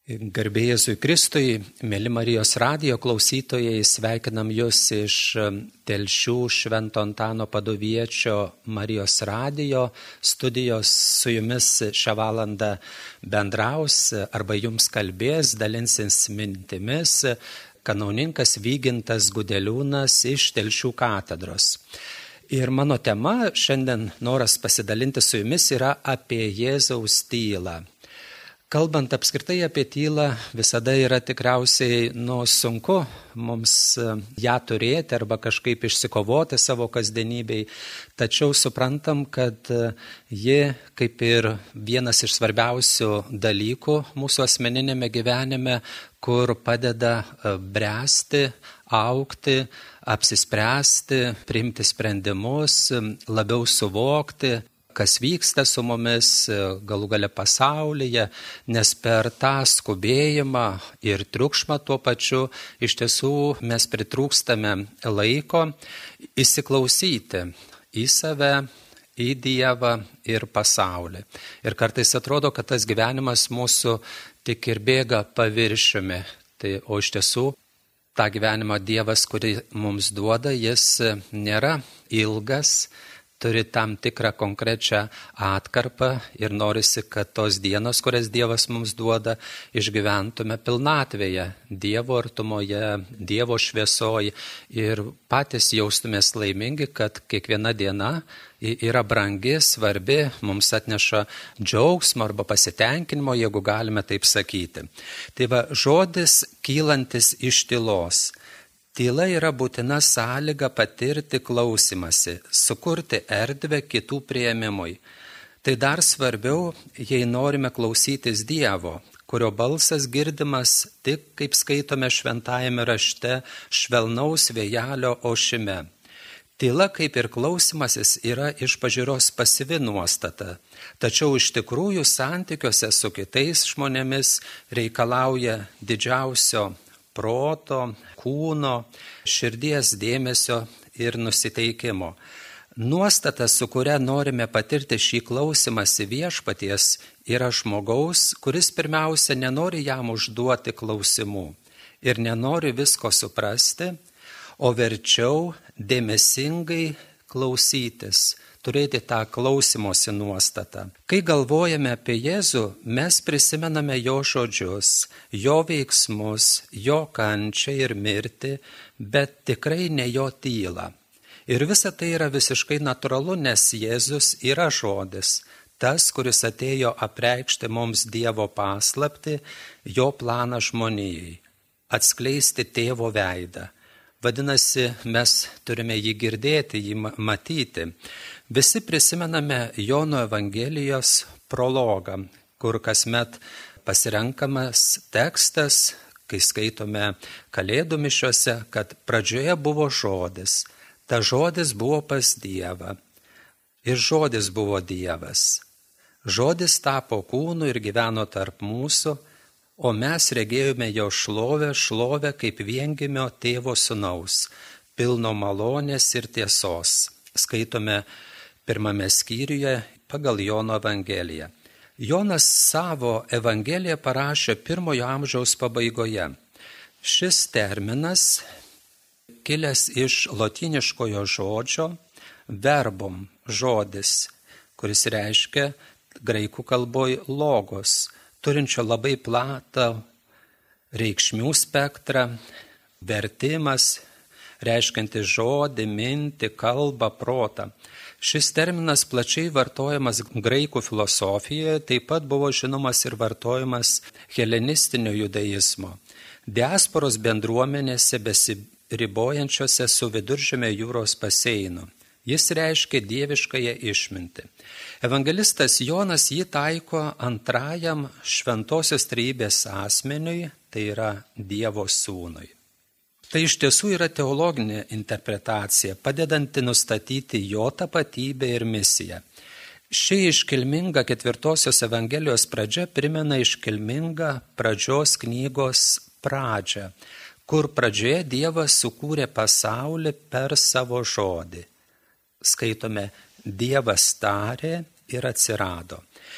Garbė Jėzui Kristui, mėly Marijos radijo klausytojai, sveikinam Jūs iš Telšių Švento Antano Paduviečio Marijos radijo studijos. Su Jumis šią valandą bendraus arba Jums kalbės, dalinsis mintimis kanauninkas Vygintas Gudeliūnas iš Telšių katedros. Ir mano tema šiandien noras pasidalinti su Jumis yra apie Jėzaus tylą. Kalbant apskritai apie tylą, visada yra tikriausiai sunku mums ją turėti arba kažkaip išsikovoti savo kasdienybei, tačiau suprantam, kad ji kaip ir vienas iš svarbiausių dalykų mūsų asmeninėme gyvenime, kur padeda bręsti, augti, apsispręsti, priimti sprendimus, labiau suvokti, kas vyksta su mumis, galų gale pasaulyje, nes per tą skubėjimą ir triukšmą tuo pačiu iš tiesų mes pritrūkstame laiko įsiklausyti į save, į Dievą ir pasaulį. Ir kartais atrodo, kad tas gyvenimas mūsų tik ir bėga paviršiumi. O iš tiesų tą gyvenimą Dievas, kurį mums duoda, jis nėra ilgas, turi tam tikrą konkrečią atkarpą ir norisi, kad tos dienos, kurias Dievas mums duoda, išgyventume pilnatvėje, Dievo artumoje, Dievo šviesoje ir patys jaustumės laimingi, kad kiekviena diena yra brangi, svarbi, mums atneša džiaugsmo arba pasitenkinimo, jeigu galime taip sakyti. Tai va, žodis kylantis iš tylos. Tyla yra būtina sąlyga patirti klausimąsi, sukurti erdvę kitų priėmimui. Tai dar svarbiau, jei norime klausytis Dievo, kurio balsas girdimas tik, kaip skaitome šventajame rašte, švelnaus vėjelio ošime. Tyla, kaip ir klausimasis, yra iš pažiūros pasyvi nuostata, tačiau iš tikrųjų santykiuose su kitais žmonėmis reikalauja didžiausio proto, kūno, širdies dėmesio ir nusiteikimo. Nuostata, su kuria norime patirti šį klausimąsi viešpaties, yra žmogaus, kuris pirmiausia nenori jam užduoti klausimų ir nenori visko suprasti, o verčiau dėmesingai klausytis, turėti tą klausimosi nuostatą. Kai galvojame apie Jėzų, mes prisimename jo žodžius, jo veiksmus, jo kančią ir mirtį, bet tikrai ne jo tylą. Ir visa tai yra visiškai natūralu, nes Jėzus yra žodis, tas, kuris atėjo apreikšti mums Dievo paslaptį, jo planą žmonijai, atskleisti tėvo veidą. Vadinasi, mes turime jį girdėti, jį matyti. Visi prisimename Jono Evangelijos prologą, kur kasmet pasirenkamas tekstas, kai skaitome Kalėdų mišiose, kad pradžioje buvo žodis, ta žodis buvo pas Dievą ir žodis buvo Dievas. Žodis tapo kūnu ir gyveno tarp mūsų, o mes regėjome jo šlovę kaip viengimio tėvo sūnaus, pilno malonės ir tiesos. Skaitome pirmame skyriuje pagal Jono Evangeliją. Jonas savo Evangeliją parašė 1 amžiaus pabaigoje. Šis terminas kilęs iš lotyniškojo žodžio verbum, žodis, kuris reiškia graikų kalboje logos, turinčio labai platą reikšmių spektrą, vertimas, reiškiantis žodį, mintį, kalbą, protą. Šis terminas plačiai vartojamas graikų filosofijoje, taip pat buvo žinomas ir vartojamas helenistinio judaizmo. Diasporos bendruomenėse besiribojančiose su Viduržemio jūros baseinu. Jis reiškia dieviškąją išmintį. Evangelistas Jonas jį taiko antrajam šventosios trejybės asmeniui, tai yra Dievo sūnui. Tai iš tiesų yra teologinė interpretacija, padedanti nustatyti jo tapatybę ir misiją. Ši iškilminga 4 Evangelijos pradžia primena iškilmingą pradžios knygos pradžią, kur pradžioje Dievas sukūrė pasaulį per savo žodį. Skaitome, Dievas tarė ir atsirado.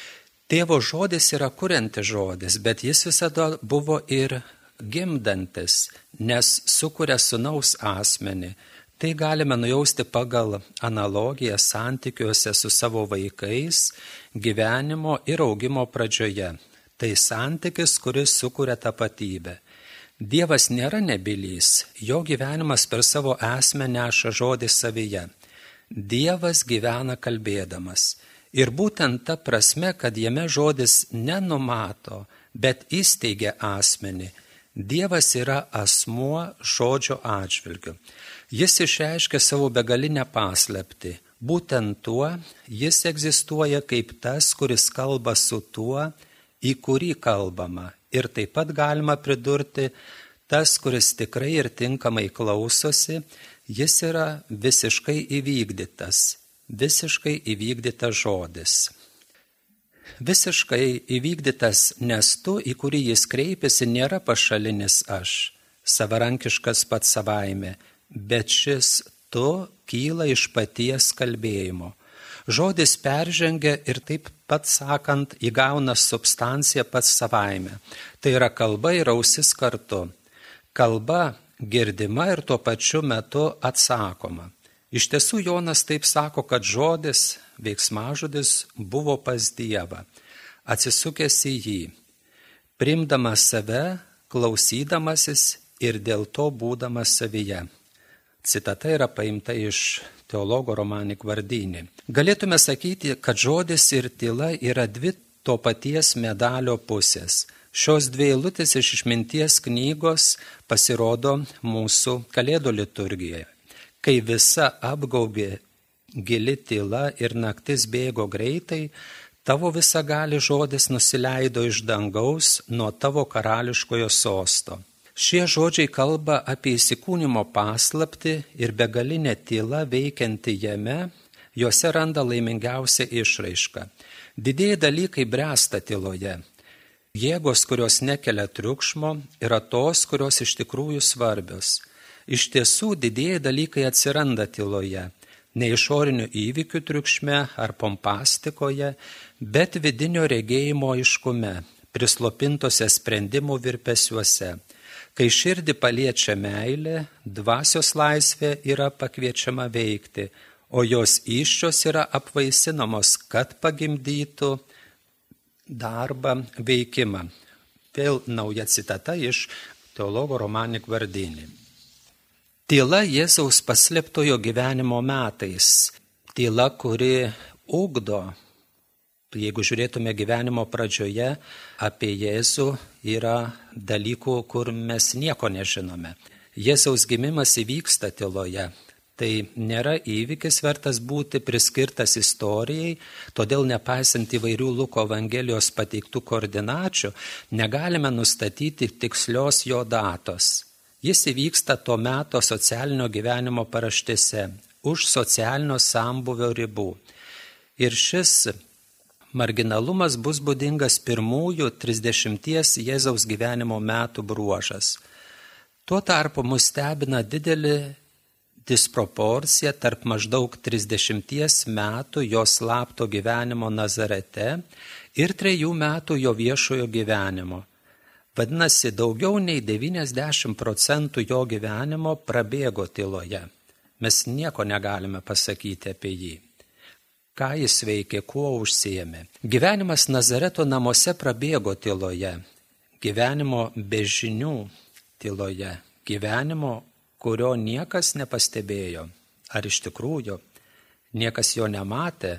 Tėvo žodis yra kuriantis žodis, bet jis visada buvo ir gimdantis, nes sukuria sūnaus asmenį. Tai galime nujausti pagal analogiją santykiuose su savo vaikais gyvenimo ir augimo pradžioje. Tai santykis, kuris sukuria tapatybę. Dievas nėra nebylys, jo gyvenimas per savo esmę neša žodį savyje. Dievas gyvena kalbėdamas. Ir būtent ta prasme, kad jame žodis nenumato, bet įsteigia asmenį. Dievas yra asmuo žodžio atžvilgiu. Jis išreiškia savo begalinę paslaptį. Būtent tuo jis egzistuoja kaip tas, kuris kalba su tuo, į kurį kalbama. Ir taip pat galima pridurti, tas, kuris tikrai ir tinkamai klausosi, jis yra visiškai įvykdytas žodis. Visiškai įvykdytas, nes tu, į kurį jis kreipiasi, nėra pašalinis aš, savarankiškas pats savaime, bet šis tu kyla iš paties kalbėjimo. Žodis peržengia ir taip pat sakant įgauna substanciją pats savaime. Tai yra kalba ir ausis kartu. Kalba girdima ir tuo pačiu metu atsakoma. Iš tiesų Jonas taip sako, kad žodis, veiksmažodis buvo pas Dievą, atsisukęs į jį, priimdamas save, klausydamasis ir dėl to būdamas savyje. Citata yra paimta iš teologo Romanik Vardinį. Galėtume sakyti, kad žodis ir tyla yra dvi to paties medalio pusės. Šios dvi eilutės iš Išminties knygos pasirodo mūsų Kalėdų liturgijoje. Kai visa apgaubė gili tyla ir naktis bėgo greitai, tavo visagali žodis nusileido iš dangaus nuo tavo karališkojo sosto. Šie žodžiai kalba apie įsikūnimo paslaptį ir begalinę tylą veikianti jame, juose randa laimingiausią išraišką. Didieji dalykai bręsta tyloje. Jėgos, kurios nekelia triukšmo, yra tos, kurios iš tikrųjų svarbios. Iš tiesų didieji dalykai atsiranda tyloje, ne išorinių įvykių triukšme ar pompastikoje, bet vidinio regėjimo aiškume, prislopintose sprendimų virpesiuose. Kai širdį paliečia meilė, dvasios laisvė yra pakviečiama veikti, o jos įsčios yra apvaisinamos, kad pagimdytų darbą, veikimą. Vėl nauja citata iš teologo Romanik Vardinį. Tyla Jėzaus paslėptojo gyvenimo metais. Tyla, kuri ugdo. Jeigu žiūrėtume gyvenimo pradžioje apie Jėzų, yra dalykų, kur mes nieko nežinome. Jėzaus gimimas įvyksta tyloje. Tai nėra įvykis vertas būti priskirtas istorijai, todėl nepaisant įvairių Luko Evangelijos pateiktų koordinačių, negalime nustatyti tikslios jo datos. Jis įvyksta tuo meto socialinio gyvenimo paraštėse, už socialinio sambūvio ribų. Ir šis marginalumas bus būdingas pirmųjų 30 Jėzaus gyvenimo metų bruožas. Tuo tarpu mus stebina didelė disproporcija tarp maždaug 30 metų jo slapto gyvenimo Nazarete ir 3 metų jo viešojo gyvenimo. Vadinasi, daugiau nei 90% jo gyvenimo prabėgo tyloje. Mes nieko negalime pasakyti apie jį. Ką jis veikė, kuo užsiėmė. Gyvenimas Nazareto namuose prabėgo tyloje. Gyvenimo be žinių tyloje. Gyvenimo, kurio niekas nepastebėjo. Ar iš tikrųjų niekas jo nematė,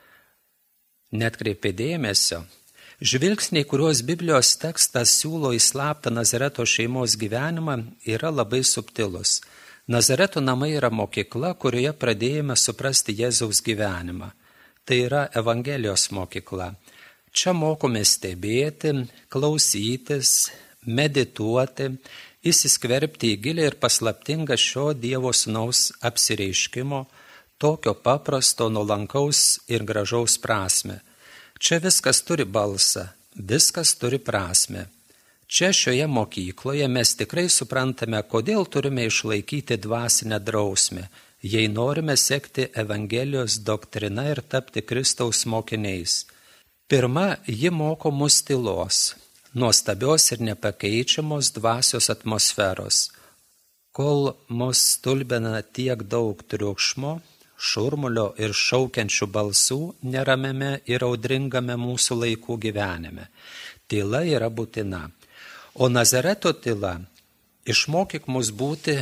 netkreipė dėmesio. Žvilgsniai, kuriuos Biblijos tekstas siūlo į slaptą Nazareto šeimos gyvenimą, yra labai subtilus. Nazareto namai yra mokykla, kurioje pradėjome suprasti Jėzaus gyvenimą. Tai yra Evangelijos mokykla. Čia mokome stebėti, klausytis, medituoti, įsiskverbti į gilę ir paslaptingą šio Dievo sūnaus apsireiškimo, tokio paprasto, nuolankaus ir gražaus prasmę. Čia viskas turi balsą, viskas turi prasmę. Čia šioje mokykloje mes tikrai suprantame, kodėl turime išlaikyti dvasinę drausmę, jei norime sekti Evangelijos doktrina ir tapti Kristaus mokiniais. Pirma, ji moko mus tylos, nuostabios ir nepakeičiamos dvasios atmosferos. Kol mus stulbina tiek daug triukšmo, šurmulio ir šaukiančių balsų neramiame ir audringame mūsų laikų gyvenime. Tyla yra būtina. O Nazareto tyla: išmokyk mus būti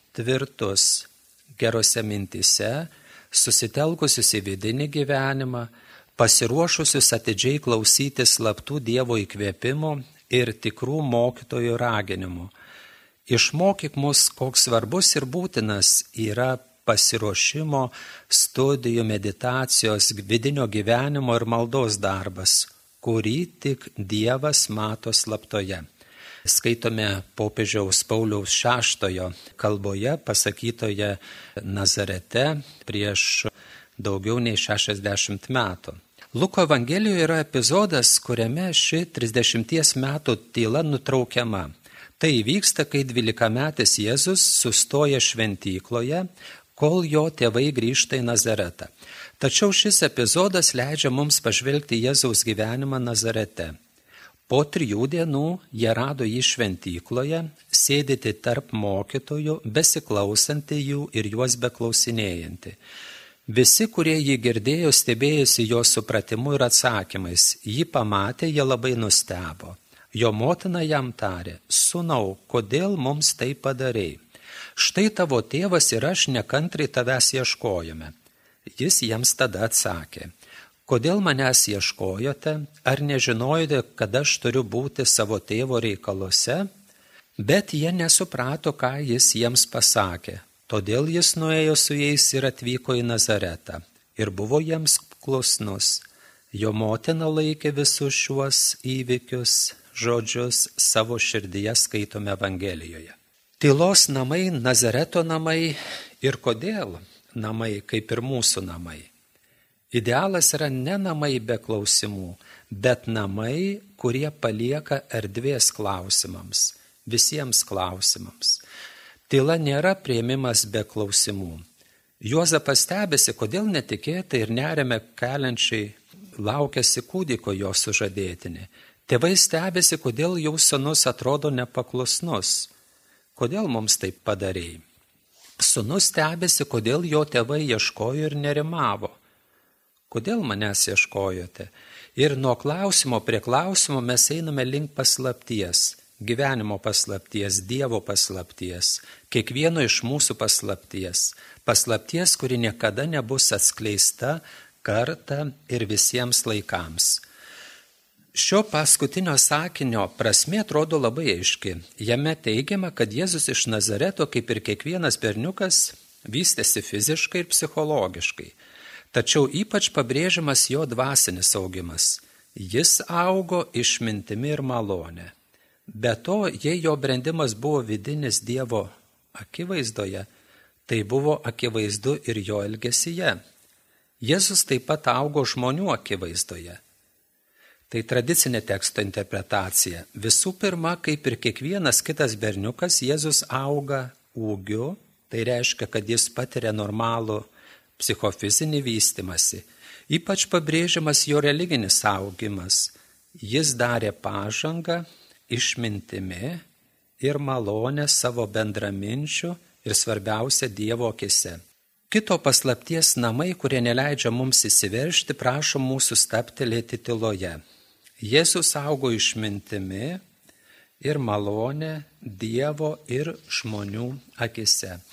tvirtus gerose mintyse, susitelkusius į vidinį gyvenimą, pasiruošusius atidžiai klausyti slaptų Dievo įkvėpimo ir tikrų mokytojų raginimų. Išmokyk mus, koks svarbus ir būtinas yra pasiruošimo, studijų, meditacijos, vidinio gyvenimo ir maldos darbas, kurį tik Dievas mato slaptoje. Skaitome popiežiaus Pauliaus VI kalboje pasakytoje Nazarete prieš daugiau nei 60 metų. Luko Evangelijoje yra epizodas, kuriame ši 30 metų tyla nutraukiama. Tai įvyksta, kai 12-metis Jėzus sustoja šventykloje, kol jo tėvai grįžta į Nazaretą. Tačiau šis epizodas leidžia mums pažvelgti Jėzaus gyvenimą Nazarete. Po 3 dienų jie rado jį šventykloje, sėdėti tarp mokytojų, besiklausantį jų ir juos beklausinėjantį. Visi, kurie jį girdėjo, stebėjosi jo supratimu ir atsakymais. Jį pamatę, jie labai nustebo. Jo motina jam tarė: sūnau, kodėl mums tai padarei? Štai tavo tėvas ir aš nekantriai tavęs ieškojome. Jis jiems tada atsakė: kodėl manęs ieškojote? Ar nežinojote, kad aš turiu būti savo tėvo reikaluose? Bet jie nesuprato, ką jis jiems pasakė. Todėl jis nuėjo su jais ir atvyko į Nazaretą ir buvo jiems klusnus. Jo motina laikė visus šiuos įvykius, žodžius savo širdyje, skaitome Evangelijoje. Tylos namai, Nazareto namai. Ir kodėl namai kaip ir mūsų namai? Idealas yra ne namai be klausimų, bet namai, kurie palieka erdvės klausimams, visiems klausimams. Tyla nėra priėmimas be klausimų. Juozapas stebėsi, kodėl netikėtai ir nerime keliančiai laukiasi kūdiko jo sužadėtinė. Tėvai stebėsi, kodėl jų sūnus atrodo nepaklusnus. Kodėl mums taip padarei? Sūnus stebėsi, kodėl jo tėvai ieškojo ir nerimavo. Kodėl manęs ieškojote? Ir nuo klausimo prie klausimo mes einame link paslapties. Gyvenimo paslapties, Dievo paslapties, kiekvieno iš mūsų paslapties. Paslapties, kuri niekada nebus atskleista kartą ir visiems laikams. Šio paskutinio sakinio prasmė atrodo labai aiški. Jame teigiama, kad Jėzus iš Nazareto, kaip ir kiekvienas berniukas, vystėsi fiziškai ir psichologiškai. Tačiau ypač pabrėžiamas jo dvasinis augimas. Jis augo išmintimi ir malone. Be to, jei jo brendimas buvo vidinis Dievo akivaizdoje, tai buvo akivaizdu ir jo elgesyje. Jėzus taip pat augo žmonių akivaizdoje. Tai tradicinė teksto interpretacija. Visų pirma, kaip ir kiekvienas kitas berniukas, Jėzus auga ūgiu, tai reiškia, kad jis patiria normalų psichofizinį vystimąsi. Ypač pabrėžiamas jo religinis augimas. Jis darė pažangą išmintimi ir malonę savo bendraminčių ir svarbiausia Dievo akise. Kito paslapties namai, kurie neleidžia mums įsiveržti, prašo mūsų stabtelėti tyloje. Jėzus augo išmintimi ir malonę Dievo ir žmonių akise.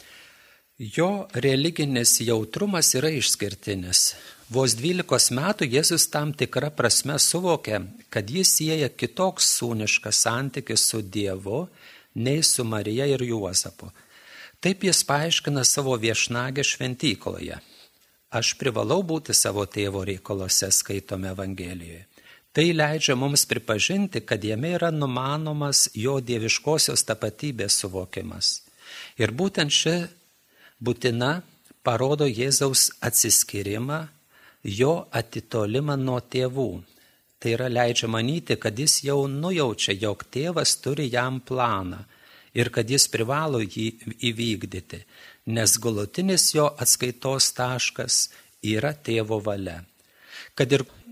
Jo religinis jautrumas yra išskirtinis. Vos 12 metų Jėzus tam tikrą prasme suvokė, kad jis sieja kitoks sūniškas santykis su Dievu nei su Marija ir Juozapu. Taip jis paaiškina savo viešnagę šventykloje. Aš privalau būti savo tėvo reikaluose, skaitome Evangelijoje. Tai leidžia mums pripažinti, kad jame yra numanomas jo dieviškosios tapatybės suvokimas. Ir būtent ši būtina parodo Jėzaus atsiskyrimą, jo atitolimą nuo tėvų. Tai yra leidžia manyti, kad jis jau nujaučia, jog tėvas turi jam planą ir kad jis privalo jį įvykdyti, nes galutinis jo atskaitos taškas yra tėvo valia. Kad ir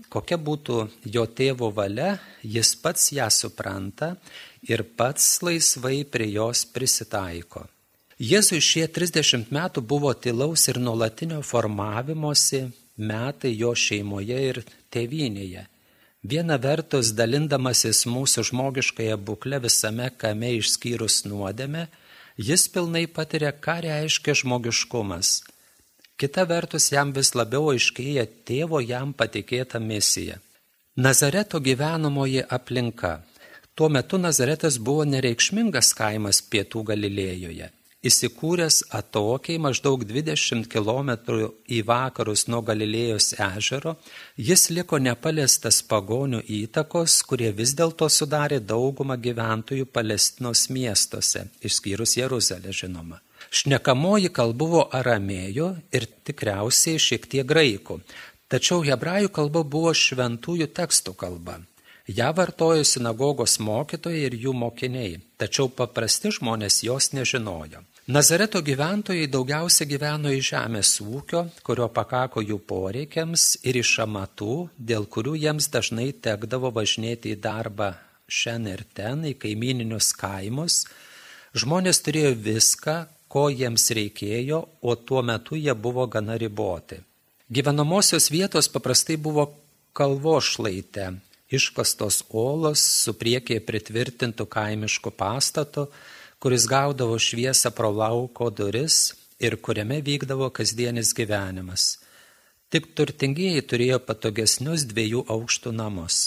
kokia būtų jo tėvo valia, jis pats ją supranta ir pats laisvai prie jos prisitaiko. Jėzui šie 30 metų buvo tylaus ir nuolatinio formavimosi metai jo šeimoje ir tėvynėje. Viena vertus, dalindamasis mūsų žmogiškąją būklę visame kame išskyrus nuodėmę, jis pilnai patiria, ką reiškia žmogiškumas. Kita vertus, jam vis labiau aiškėja tėvo jam patikėta misija. Nazareto gyvenamoji aplinka. Tuo metu Nazaretas buvo nereikšmingas kaimas pietų Galilėjoje. Įsikūręs atokiai maždaug 20 km į vakarus nuo Galilėjos ežero, jis liko nepaliestas pagonių įtakos, kurie vis dėlto sudarė daugumą gyventojų Palestinos miestuose, išskyrus Jeruzalę žinoma. Šnekamoji kalba buvo aramėjų ir tikriausiai šiek tiek graikų, tačiau hebrajų kalba buvo šventųjų tekstų kalba. Ja vartojo sinagogos mokytojai ir jų mokiniai, tačiau paprasti žmonės jos nežinojo. Nazareto gyventojai daugiausia gyveno iš žemės ūkio, kurio pakako jų poreikiams, ir iš amatų, dėl kurių jiems dažnai tekdavo važinėti į darbą šen ir ten, į kaimyninius kaimus. Žmonės turėjo viską, ko jiems reikėjo, o tuo metu jie buvo gana riboti. Gyvenamosios vietos paprastai buvo kalvos šlaite, iškastos olos su priekyje pritvirtintų kaimiškų pastatų, kuris gaudavo šviesą pro lauko duris ir kuriame vykdavo kasdienis gyvenimas. Tik turtingieji turėjo patogesnius 2 aukštų namus.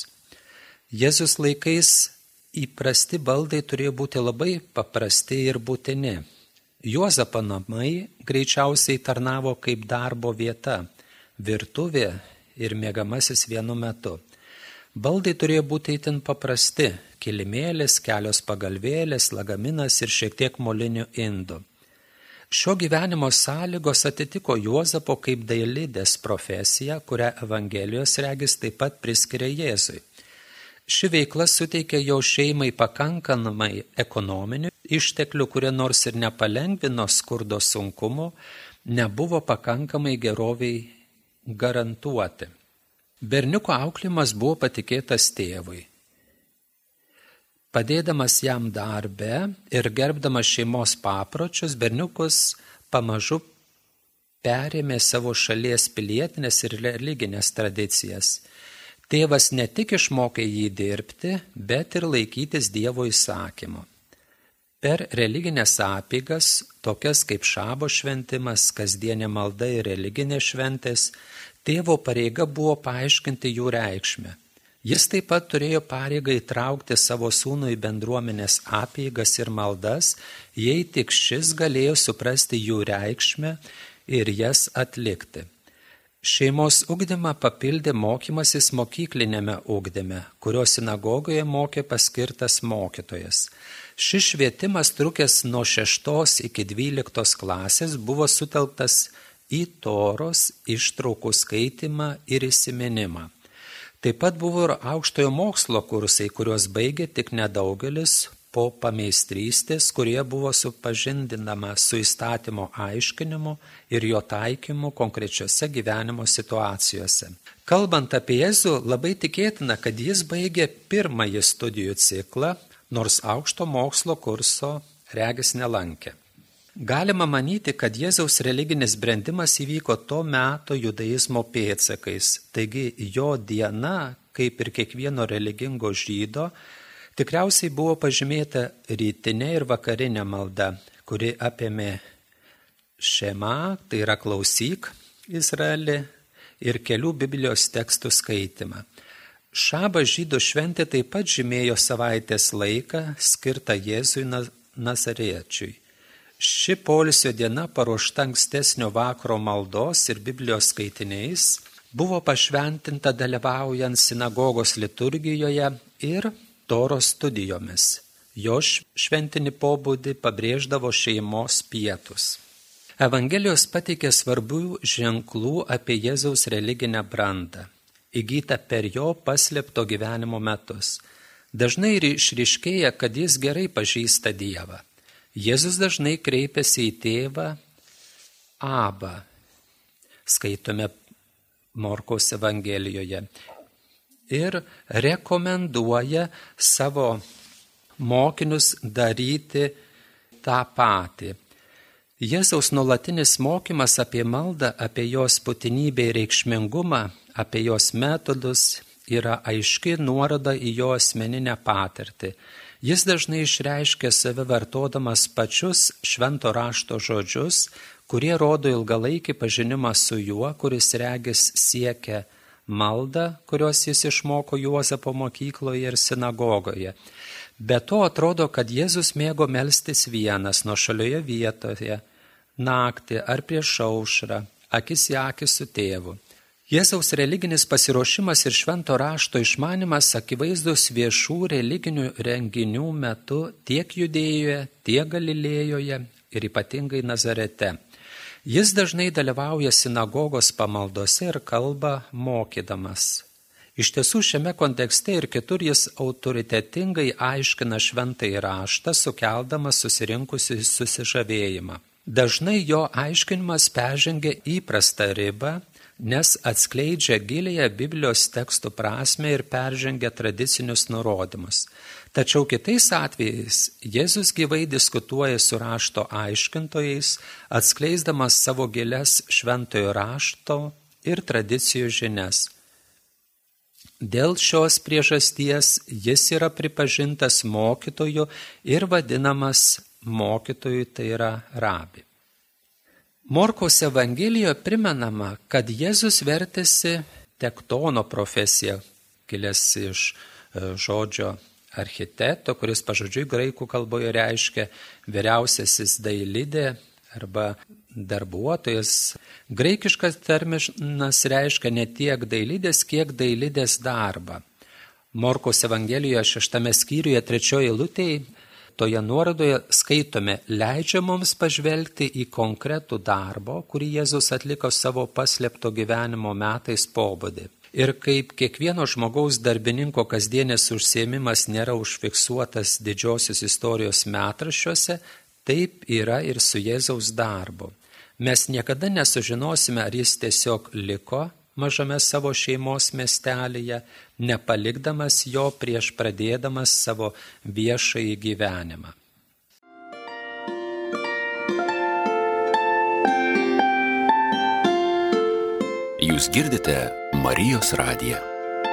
Jėzus laikais įprasti baldai turėjo būti labai paprasti ir būtini. Juozapo namai greičiausiai tarnavo kaip darbo vieta, virtuvė ir miegamasis vienu metu. Baldai turėjo būti itin paprasti – kilimėlis, kelios pagalvėlės, lagaminas ir šiek tiek molinių indų. Šio gyvenimo sąlygos atitiko Juozapo kaip dailidės profesiją, kurią Evangelijos regis taip pat priskiria Jėzui. Ši veikla suteikė jo šeimai pakankamai ekonominių išteklių, kurie nors ir nepalengvino skurdo sunkumo, nebuvo pakankamai geroviai garantuoti. Berniuko auklėjimas buvo patikėtas tėvui. Padėdamas jam darbe ir gerbdamas šeimos papročius, berniukus pamažu perėmė savo šalies pilietinės ir religinės tradicijas. Tėvas ne tik išmokė jį dirbti, bet ir laikytis Dievo įsakymų. Per religinės apeigas, tokias kaip šabo šventimas, kasdienė malda ir religinės šventės, tėvo pareiga buvo paaiškinti jų reikšmę. Jis taip pat turėjo pareigą įtraukti savo sūnų į bendruomenės apeigas ir maldas, jei tik šis galėjo suprasti jų reikšmę ir jas atlikti. Šeimos ugdymą papildė mokymasis mokyklinėme ugdyme, kurio sinagogoje mokė paskirtas mokytojas. Šis švietimas, trukęs nuo 6 iki 12 klasės, buvo sutelktas į Toros ištraukų skaitimą ir įsiminimą. Taip pat buvo ir aukštojo mokslo kursai, kuriuos baigė tik nedaugelis po pameistrystės, kurie buvo supažindinama su įstatymo aiškinimu ir jo taikymu konkrečiose gyvenimo situacijose. Kalbant apie Jėzų, labai tikėtina, kad jis baigė pirmąjį studijų ciklą, nors aukšto mokslo kurso regis nelankė. Galima manyti, kad Jėzaus religinis brendimas įvyko to meto judaizmo pėdsakais, taigi jo diena, kaip ir kiekvieno religingo žydo, tikriausiai buvo pažymėta rytinė ir vakarinė malda, kuri apėmė šema, tai yra klausyk Izraeli, ir kelių Biblijos tekstų skaitimą. Šabas žydų šventė taip pat žymėjo savaitės laiką skirtą Jėzui Nazariečiui. Ši poilsio diena, paruošta ankstesnio vakaro maldos ir Biblijos skaitiniais, buvo pašventinta dalyvaujant sinagogos liturgijoje ir Toros studijomis. Jo šventinį pobūdį pabrėždavo šeimos pietus. Evangelijos pateikė svarbių ženklų apie Jėzaus religinę brandą, įgytą per jo paslėpto gyvenimo metus. Dažnai išryškėja, kad jis gerai pažįsta Dievą. Jėzus dažnai kreipiasi į tėvą Abba, skaitome Morkaus Evangelijoje. ir rekomenduoja savo mokinius daryti tą patį. Jėzaus nuolatinis mokymas apie maldą, apie jos būtinybę ir reikšmingumą, apie jos metodus yra aiški nuoroda į jo asmeninę patirtį. Jis dažnai išreiškia save vartodamas pačius švento rašto žodžius, kurie rodo ilgalaikį pažinimą su juo, kuris regis siekia maldą, kurios jis išmoko Juozapo mokykloje ir sinagogoje. Be to atrodo, kad Jėzus mėgo melstis vienas nuošalioje vietoje, naktį ar prieš aušrą, akis į akį su tėvu. Jėzaus religinis pasiruošimas ir švento rašto išmanimas akivaizdus viešų religinių renginių metu tiek Judėjoje, tiek Galilėjoje ir ypatingai Nazarete. Jis dažnai dalyvauja sinagogos pamaldose ir kalba mokydamas. Iš tiesų šiame kontekste ir kitur jis autoritetingai aiškina šventąjį raštą, sukeldamas susirinkusių susižavėjimą. Dažnai jo aiškinimas peržengia įprastą ribą, nes atskleidžia gilėje Biblijos tekstų prasmę ir peržengia tradicinius nurodymus. Tačiau kitais atvejais Jėzus gyvai diskutuoja su rašto aiškintojais, atskleisdamas savo gilias šventojo rašto ir tradicijų žinias. Dėl šios priežasties jis yra pripažintas mokytoju ir vadinamas mokytoju, tai yra rabi. Morkaus Evangelijoje primenama, kad Jėzus vertėsi tektono profesiją, kilęs iš žodžio architekto, kuris pažodžiui graikų kalboje reiškia vyriausiasis dailidė arba darbuotojas. Graikiškas terminas reiškia ne tiek dailidės, kiek dailidės darbą. Morkaus Evangelijoje 6 skyriuje 3 eilutėje toje nuorodoje skaitome, leidžia mums pažvelgti į konkretų darbo, kurį Jėzus atliko savo paslėpto gyvenimo metais pobūdį. Ir kaip kiekvieno žmogaus darbininko kasdienės užsiėmimas nėra užfiksuotas didžiosios istorijos metraščiuose, taip yra ir su Jėzaus darbu. Mes niekada nesužinosime, ar jis tiesiog liko mažame savo šeimos miestelyje, nepalikdamas jo prieš pradėdamas savo viešąjį gyvenimą. Jūs girdite Marijos radiją.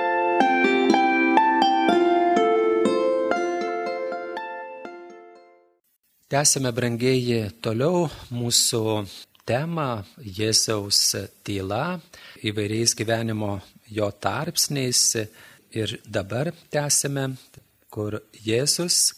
Tęsime, brangieji, toliau mūsų temą Jėzaus tyla įvairiais gyvenimo jo tarpsniais ir dabar tęsime, kur Jėzus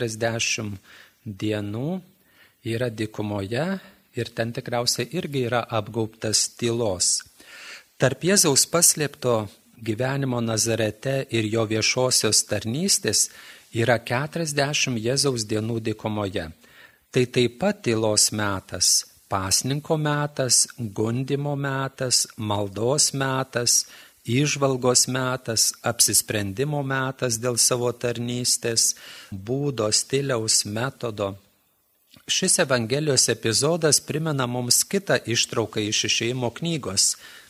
40 dienų yra dykumoje ir ten tikriausiai irgi yra apgaubtas tylos. Tarp Jėzaus paslėpto gyvenimo Nazarete ir jo viešosios tarnystės yra 40 Jėzaus dienų dykumoje. Tai taip pat tylos metas. Pasninko metas, gundymo metas, maldos metas, įžvalgos metas, apsisprendimo metas dėl savo tarnystės, būdo, stiliaus, metodo. Šis Evangelijos epizodas primena mums kitą ištrauką iš Išėjimo knygos,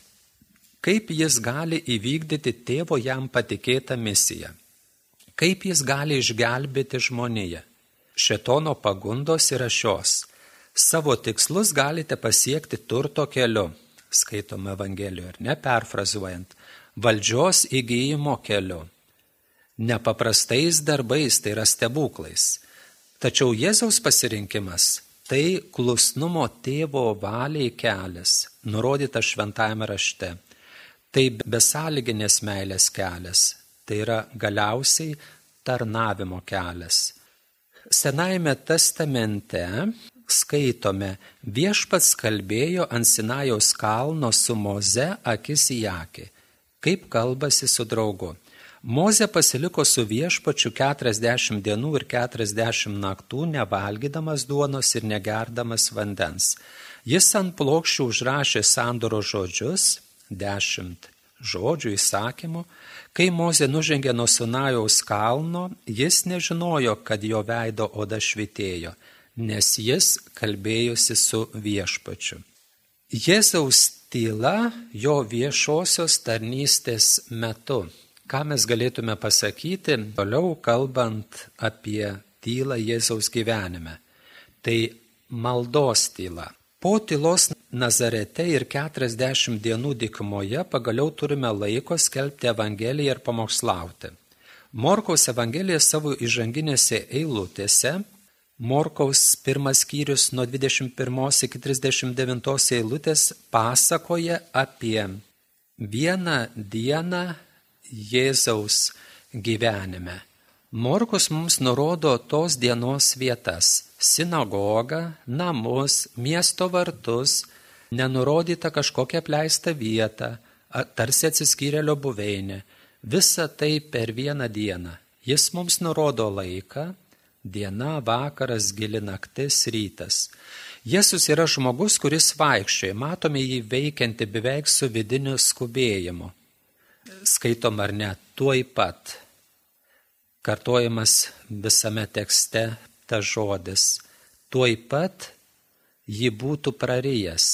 kaip jis gali įvykdyti tėvo jam patikėtą misiją, kaip jis gali išgelbėti žmoniją. Šėtono pagundos yra šios. Savo tikslus galite pasiekti turto keliu, skaitome Evangelijoje, ar ne, perfrazuojant, valdžios įgyjimo keliu, nepaprastais darbais, tai yra stebuklais. Tačiau Jėzaus pasirinkimas – tai klusnumo tėvo valiai kelias, nurodytas šventajame rašte. Tai besąlyginės meilės kelias, tai yra galiausiai tarnavimo kelias. Senajame testamente skaitome, viešpats kalbėjo ant Sinajaus kalno su Moze akis į akį, kaip kalbasi su draugu. Mozė pasiliko su viešpačiu 40 dienų ir 40 naktų, nevalgydamas duonos ir negerdamas vandens. Jis ant plokščių užrašė sandoro žodžius, 10 žodžių įsakymų. Kai Mozė nužengė nuo Sinajaus kalno, jis nežinojo, kad jo veido oda švytėjo, nes jis kalbėjosi su viešpačiu. Jėzaus tyla jo viešosios tarnystės metu. Ką mes galėtume pasakyti, toliau kalbant apie tylą Jėzaus gyvenime? Tai maldos tyla. Po tylos Nazarete ir 40 dienų dykumoje pagaliau turime laiko skelbti Evangeliją ir pamokslauti. Morkaus Evangelija savo įžanginėse eilutėse, Morkaus 1 skyrius nuo 21 iki 39 eilutės pasakoja apie vieną dieną Jėzaus gyvenime. Morkus mums nurodo tos dienos vietas – sinagogą, namus, miesto vartus, nenurodyta kažkokią apleistą vietą, tarsi atsiskyrėlio buveinė. Visa tai per vieną dieną. Jis mums nurodo laiką – diena, vakaras, gili naktis, rytas. Jėzus yra žmogus, kuris vaikščioja, matome jį veikianti beveik su vidiniu skubėjimu. Skaitom ar ne, tuoj pat. Kartojamas visame tekste tas žodis. Tuoj pat jį būtų prarijęs,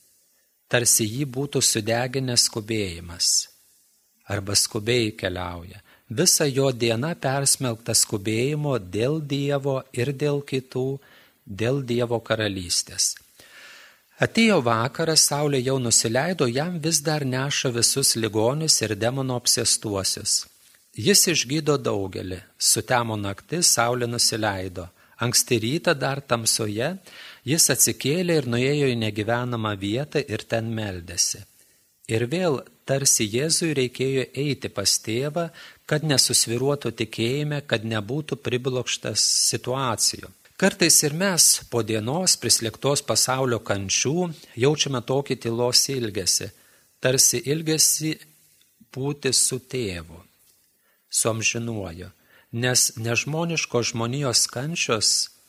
tarsi jį būtų sudeginęs skubėjimas. Arba skubiai keliauja. Visa jo diena persmelkta skubėjimo dėl Dievo ir dėl kitų, dėl Dievo karalystės. Atėjo vakaras, saulė jau nusileido, jam vis dar neša visus ligonius ir demono apsėstuosius. Jis išgydo daugelį, sutemo naktis, saulė nusileido. Anksti rytą dar tamsoje jis atsikėlė ir nuėjo į negyvenamą vietą ir ten meldėsi. Ir vėl tarsi Jėzui reikėjo eiti pas tėvą, kad nesusviruotų tikėjime, kad nebūtų priblokštas situacijų. Kartais ir mes po dienos prislėgtos pasaulio kančių jaučiame tokį tylos ilgesį, tarsi ilgesį būti su tėvu, su amžinuoju, nes nežmoniškos žmonijos kančios,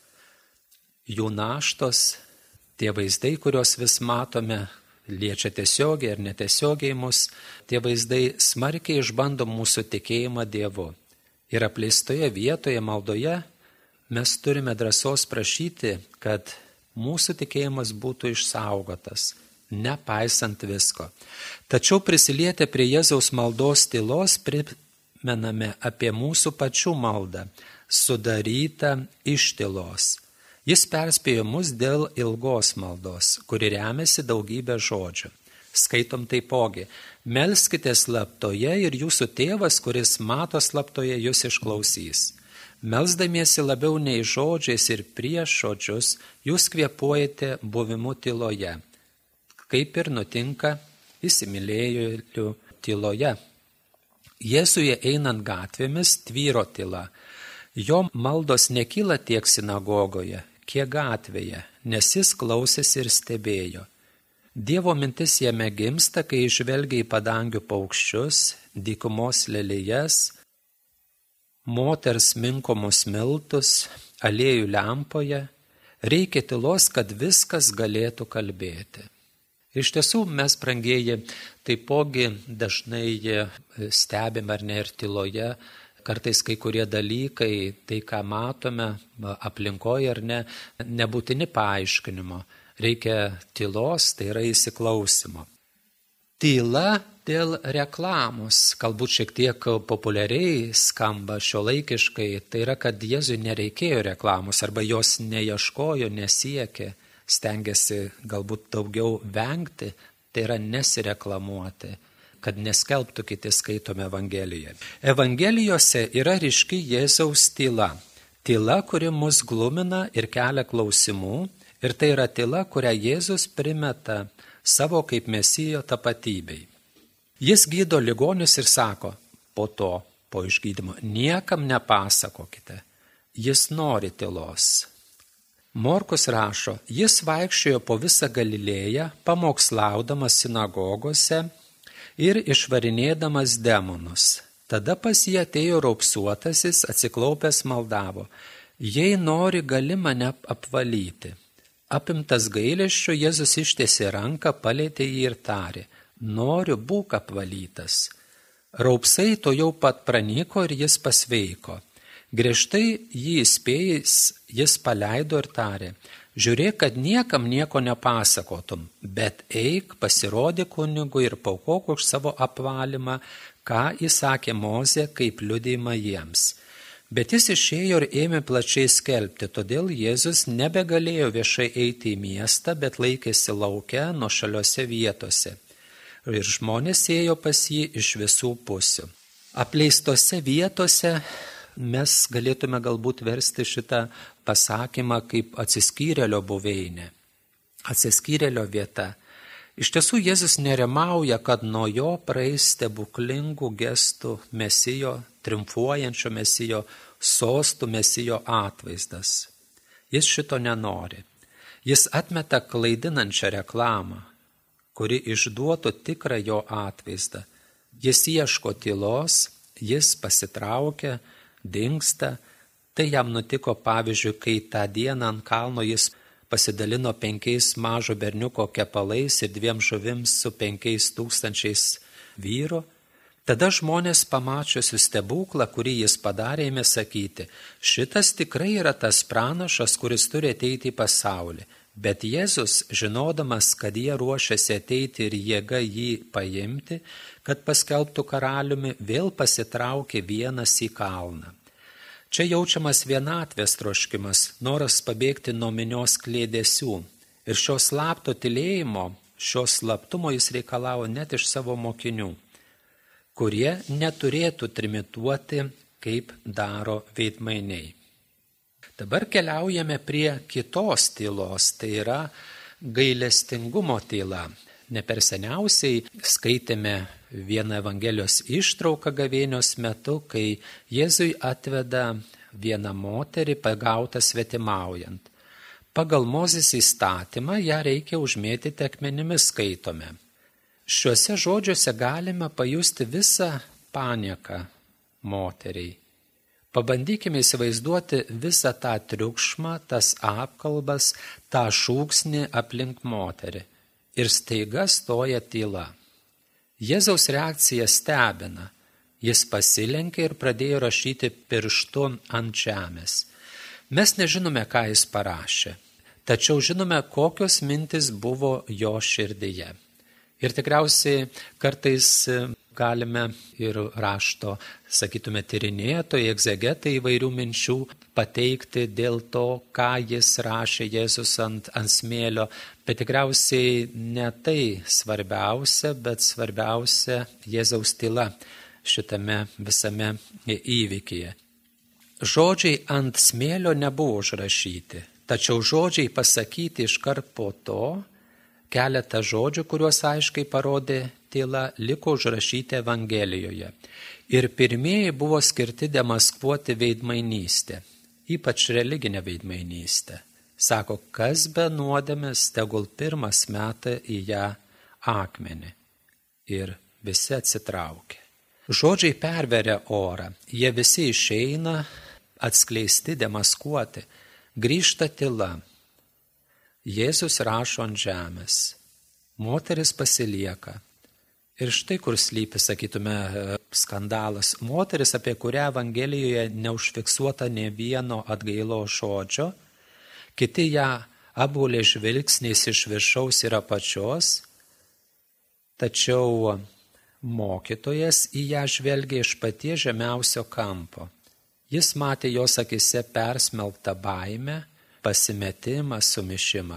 jų naštos, tie vaizdai, kuriuos vis matome, liečia tiesiogiai ir netiesiogiai mus, tie vaizdai smarkiai išbando mūsų tikėjimą Dievu. Ir apleistoje vietoje maldoje mes turime drąsos prašyti, kad mūsų tikėjimas būtų išsaugotas, nepaisant visko. Tačiau prisilietę prie Jėzaus maldos tylos primename apie mūsų pačių maldą, sudarytą iš tylos. Jis perspėjo mus dėl ilgos maldos, kuri remiasi daugybę žodžių. Skaitom taipogi, melskite slaptoje ir jūsų tėvas, kuris mato slaptoje, jūs išklausys. Melsdamiesi labiau nei žodžiais ir prieš žodžius, jūs kvėpuojate buvimu tyloje, kaip ir nutinka įsimylėjėlių tyloje. Jėzuje einant gatvėmis tvyro tyla. Jo maldos nekyla tiek sinagogoje, kiek gatvėje, nes jis klausėsi ir stebėjo. Dievo mintis jame gimsta, kai žvelgia į padangių paukščius, dykumos lelijas, moters minkomus miltus, aliejų lempoje. Reikia tylos, kad viskas galėtų kalbėti. Iš tiesų mes, brangieji, taipogi dažnai stebime ar ne ir tyloje, kartais kai kurie dalykai, tai ką matome aplinkoje ar ne, nebūtini paaiškinimo. Reikia tylos, tai yra įsiklausimo. Tyla dėl reklamos, galbūt šiek tiek populiariai skamba šiuolaikiškai, tai yra, kad Jėzui nereikėjo reklamos arba jos neieškojo, nesiekė, stengiasi galbūt daugiau vengti, tai yra nesireklamuoti, kad neskelbtų kiti skaitome Evangelijoje. Evangelijose yra ryški Jėzaus tyla. Tyla, kuri mus glumina ir kelia klausimų, ir tai yra tyla, kurią Jėzus primeta savo kaip Mesijo tapatybei. Jis gydo ligonius ir sako, po išgydymo, niekam nepasakokite, jis nori tylos. Morkus rašo, jis vaikščiojo po visą Galilėją, pamokslaudamas sinagogose ir išvarinėdamas demonus. Tada pas jį atėjo raupsuotasis, atsiklaupęs maldavo, jei nori, gali mane apvalyti. Apimtas gailesčio, Jėzus ištiesė ranką, palietė jį ir tarė, noriu, būk apvalytas. Raupsai to jau pat pranyko ir jis pasveiko. Griežtai jį įspėjęs, jis paleido ir tarė, žiūrėk, kad niekam nieko nepasakotum, bet eik, pasirodyk kunigui ir paaukok už savo apvalymą, ką įsakė Mozė kaip liudijimą jiems. Bet jis išėjo ir ėmė plačiai skelbti, todėl Jėzus nebegalėjo viešai eiti į miestą, bet laikėsi lauke nuošaliose vietose. Ir žmonės ėjo pas jį iš visų pusių. Apleistose vietose mes galėtume galbūt versti šitą pasakymą kaip atsiskyrėlio buveinė, atsiskyrėlio vieta. Iš tiesų Jėzus nerimauja, kad nuo jo praeis stebuklingų gestų Mesijo, triumfuojančio Mesijo, sostų Mesijo atvaizdas. Jis šito nenori. Jis atmeta klaidinančią reklamą, kuri išduotų tikrą jo atvaizdą. Jis ieško tylos, jis pasitraukia, dingsta. Tai jam nutiko, pavyzdžiui, kai tą dieną ant kalno jis pasidalino 5 mažo berniuko kepalais ir 2 žuvims su 5000 vyrų. Tada žmonės pamačiusių stebuklą, kurį jis padarė, ėmė sakyti, šitas tikrai yra tas pranašas, kuris turi ateiti į pasaulį. Bet Jėzus, žinodamas, kad jie ruošiasi ateiti ir jėga jį paimti, kad paskelbtų karaliumi, vėl pasitraukė vienas į kalną. Čia jaučiamas vienatvės troškimas, noras pabėgti nuo minios klėdesių. Ir šio slapto tylėjimo, šio slaptumo jis reikalavo net iš savo mokinių, kurie neturėtų trimituoti, kaip daro veidmainiai. Dabar keliaujame prie kitos tylos, tai yra gailestingumo tyla. Ne per seniausiai skaitėme vieną Evangelijos ištrauką gavėnios metu, kai Jėzui atveda vieną moterį pagautą svetimaujant. Pagal Mozės įstatymą ją reikia užmėtyti akmenimis, skaitome. Šiuose žodžiuose galime pajusti visą panieką moteriai. Pabandykime įsivaizduoti visą tą triukšmą, tas apkalbas, tą šūksnį aplink moterį. Ir staiga stoja tyla. Jėzaus reakcija stebina. Jis pasilenkė ir pradėjo rašyti pirštu ant žemės. Mes nežinome, ką jis parašė, tačiau žinome, kokios mintis buvo jo širdyje. Ir tikriausiai kartais galime ir rašto, sakytume, tyrinėtojai, egzegetai įvairių minčių pateikti dėl to, ką jis rašė Jėzus ant smėlio, bet tikriausiai ne tai svarbiausia, bet svarbiausia Jėzaus tyla šitame visame įvykyje. Žodžiai ant smėlio nebuvo užrašyti, tačiau žodžiai pasakyti iškart po to, keletą žodžių, kuriuos aiškiai parodė tyla, liko užrašyti Evangelijoje. Ir pirmieji buvo skirti demaskuoti veidmainystę, ypač religinę veidmainystę. Sako, kas be nuodėmės, tegul pirmas meta į ją akmenį. Ir visi atsitraukė. Žodžiai perveria orą, jie visi išeina, atskleisti, demaskuoti. Grįžta tyla. Jėzus rašo ant žemės. Moteris pasilieka. Ir štai kur slypi, sakytume, skandalas. Moteris, apie kurią Evangelijoje neužfiksuota nė vieno atgailo žodžio, kiti ją apgaulė žvilgsniais iš viršaus ir apačios, tačiau mokytojas į ją žvelgė iš paties žemiausio kampo. Jis matė jos akise persmelktą baimę, pasimetimą, sumišimą.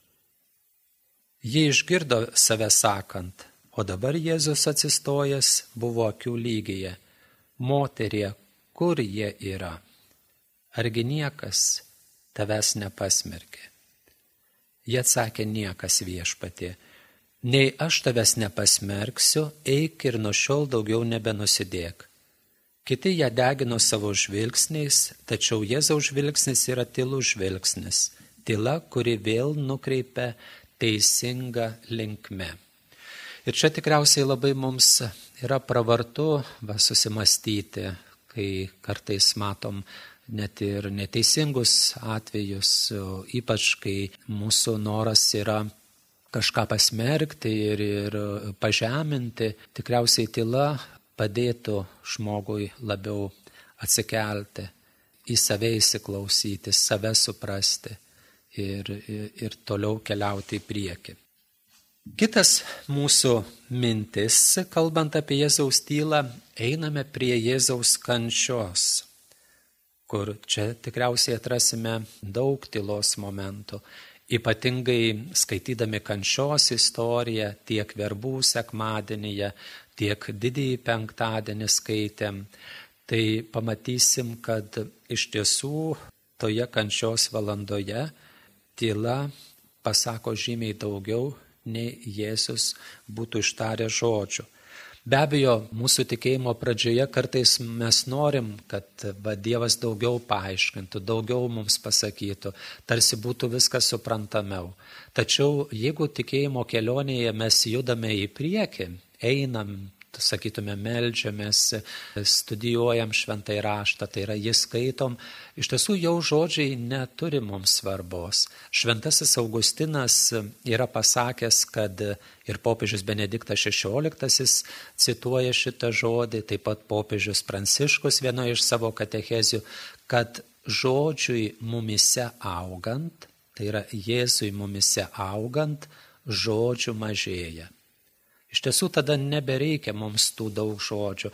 Ji išgirdo save sakant, o dabar Jėzus atsistojęs buvo akių lygyje. Moterie, kur jie yra? Argi niekas tavęs nepasmerkė? Jie atsakė, niekas, Viešpatie. Nei aš tavęs nepasmerksiu, eik ir nuo šiol daugiau nebenusidėk. Kiti ją degino savo žvilgsniais, tačiau Jėzaus žvilgsnis yra tylus žvilgsnis. Tyla, kuri vėl nukreipia teisinga linkme. Ir čia tikriausiai labai mums yra pravartu susimastyti, kai kartais matom net ir neteisingus atvejus, ypač kai mūsų noras yra kažką pasmerkti ir pažeminti, tikriausiai tyla padėtų žmogui labiau atsikelti, į save įsiklausyti, save suprasti ir toliau keliauti į priekį. Kitas mūsų mintis, kalbant apie Jėzaus tylą, einame prie Jėzaus kančios, kur čia tikriausiai atrasime daug tylos momentų. Ypatingai skaitydami kančios istoriją tiek verbų sekmadienyje, tiek didįjį penktadienį skaitėm, tai pamatysim, kad iš tiesų toje kančios valandoje tyla pasako žymiai daugiau, nei Jėzus būtų ištarę žodžių. Be abejo, mūsų tikėjimo pradžioje kartais mes norim, kad Dievas daugiau paaiškintų, daugiau mums pasakytų, tarsi būtų viskas suprantamiau. Tačiau jeigu tikėjimo kelionėje mes judame į priekį, einam, sakytume, meldžiamės, studijuojam šventąjį raštą, tai yra jį skaitom, iš tiesų jau žodžiai neturi mums svarbos. Šventasis Augustinas yra pasakęs, kad ir popiežius Benediktas XVI cituoja šitą žodį, taip pat popiežius Pranciškus vienoje iš savo katechezių, kad žodžiui mumise augant, tai yra Jėzui mumise augant, žodžių mažėja. Iš tiesų tada nebereikia mums tų daug žodžių,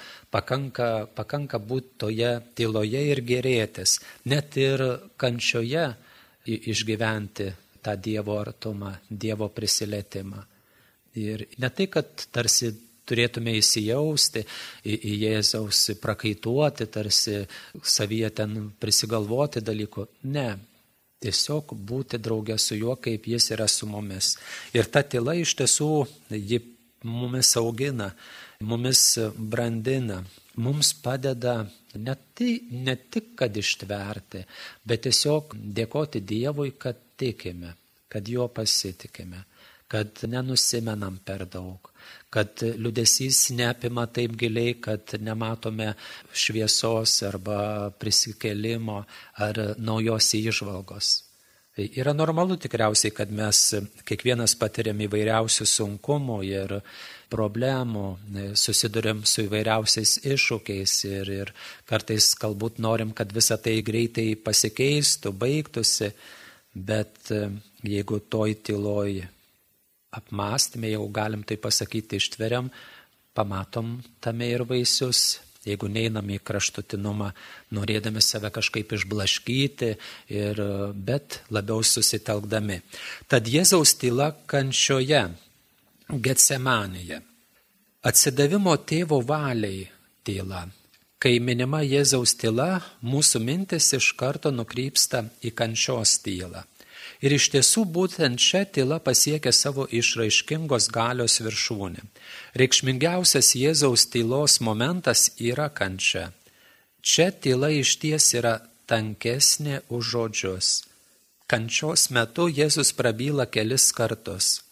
pakanka būti toje tyloje ir gėrėtis, net ir kančioje išgyventi tą Dievo artumą, Dievo prisilietimą. Ir ne tai, kad tarsi turėtume įsijausti į Jėzaus, prakaituoti, tarsi savyje ten prisigalvoti dalykų, ne. Tiesiog būti drauge su juo, kaip jis yra su mumis. Ir ta tyla iš tiesų, ji mumis augina, mumis brandina, mums padeda ne tik, kad ištverti, bet tiesiog dėkoti Dievui, kad tikime, kad juo pasitikime, kad nenusimenam per daug, kad liūdesys neapima taip giliai, kad nematome šviesos arba prisikėlimo ar naujos įžvalgos. Yra normalu tikriausiai, kad mes kiekvienas patiriam įvairiausių sunkumų ir problemų, susiduriam su įvairiausiais iššūkiais ir kartais galbūt norim, kad visa tai greitai pasikeistų, baigtųsi, bet jeigu toj tyloj apmąstymė, jau galim tai pasakyti, ištveriam, pamatom tame ir vaisius. Jeigu neinam į kraštutinumą, norėdami save kažkaip išblaškyti, bet labiau susitelkdami. Tad Jėzaus tyla kančioje, Getsemanėje. Atsidavimo tėvo valiai tyla. Kai minima Jėzaus tyla, mūsų mintis iš karto nukrypsta į kančios tylą. Ir iš tiesų būtent čia tyla pasiekia savo išraiškingos galios viršūnę. Reikšmingiausias Jėzaus tylos momentas yra kančia. Čia tyla išties yra tankesnė už žodžius. Kančios metu Jėzus prabyla kelis kartus.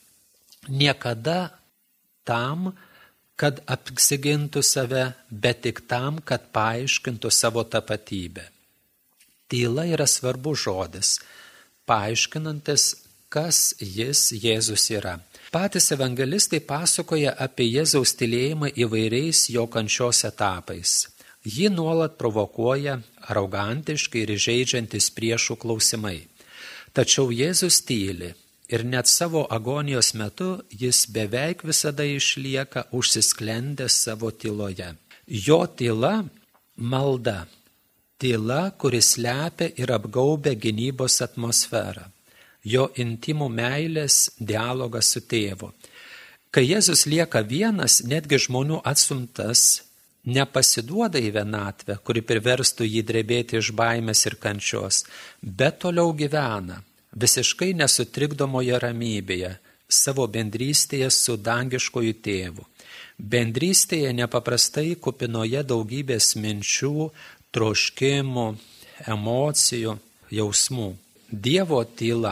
Niekada tam, kad apsigintų save, bet tik tam, kad paaiškintų savo tapatybę. Tyla yra svarbus žodis, paaiškinantis, kas Jėzus yra. Patys evangelistai pasakoja apie Jėzaus tylėjimą įvairiais jo kančios etapais. Jį nuolat provokuoja arogantiškai ir žeidžiantis priešų klausimai. Tačiau Jėzus tyli ir net savo agonijos metu jis beveik visada išlieka užsisklendęs savo tyloje. Jo tyla – malda. Tyla, kuris slepia ir apgaubia gynybos atmosferą. Jo intimų meilės dialogas su tėvu. Kai Jėzus lieka vienas, netgi žmonių atstumtas nepasiduoda į vienatvę, kuri priverstų jį drebėti iš baimės ir kančios, bet toliau gyvena, visiškai nesutrikdomoje ramybėje, savo bendrystėje su dangiškoju tėvu. Bendrystėje nepaprastai kupinoje daugybės minčių, troškimų, emocijų, jausmų. Dievo tyla.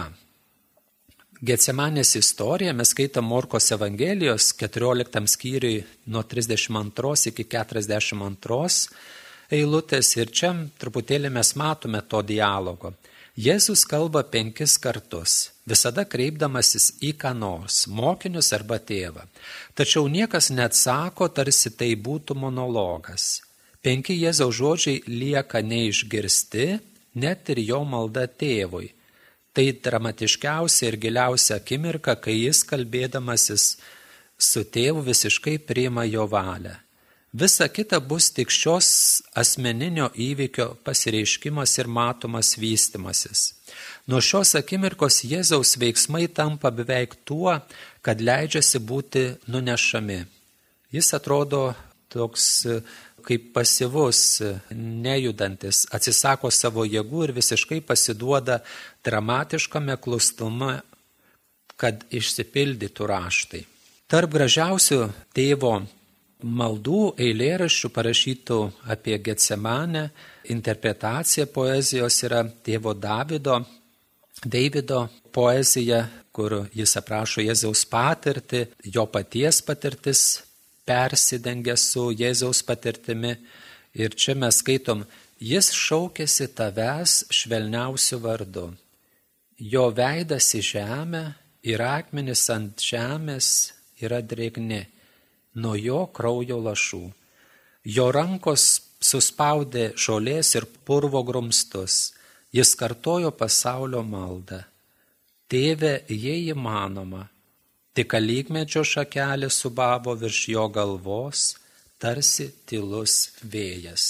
Getsemanės istoriją mes skaitom Morkos Evangelijos 14 skyriui nuo 32 iki 42 eilutės ir čia truputėlį mes matome to dialogo. Jėzus kalba 5 kartus, visada kreipdamasis į ką nors, mokinius arba tėvą. Tačiau niekas neatsako, tarsi tai būtų monologas. 5 Jėzaus žodžiai lieka neišgirsti, net ir jo malda tėvui. Tai dramatiškiausia ir giliausia akimirka, kai jis kalbėdamasis su tėvu visiškai priima jo valią. Visa kita bus tik šios asmeninio įvykio pasireiškimas ir matomas vystimasis. Nuo šios akimirkos Jėzaus veiksmai tampa beveik tuo, kad leidžiasi būti nunešami. Jis atrodo toks kaip pasyvus, nejudantis, atsisako savo jėgų ir visiškai pasiduoda dramatiškame klustume, kad išsipildytų raštai. Tarp gražiausių tėvo maldų eilėraščių parašytų apie Getsemanę interpretacija poezijos yra tėvo Deivido poezija, kur jis aprašo Jėzaus patirtį, jo paties patirtis persidengia su Jėzaus patirtimi. Ir čia mes skaitom, jis šaukėsi tavęs švelniausiu vardu. Jo veidas į žemę ir akmenis ant žemės yra drėgni nuo jo kraujo lašų. Jo rankos suspaudė žolės ir purvo grumstus. Jis kartojo pasaulio maldą. Tėve, jei įmanoma, tik alyvmedžio šakelė subavo virš jo galvos, tarsi tylus vėjas.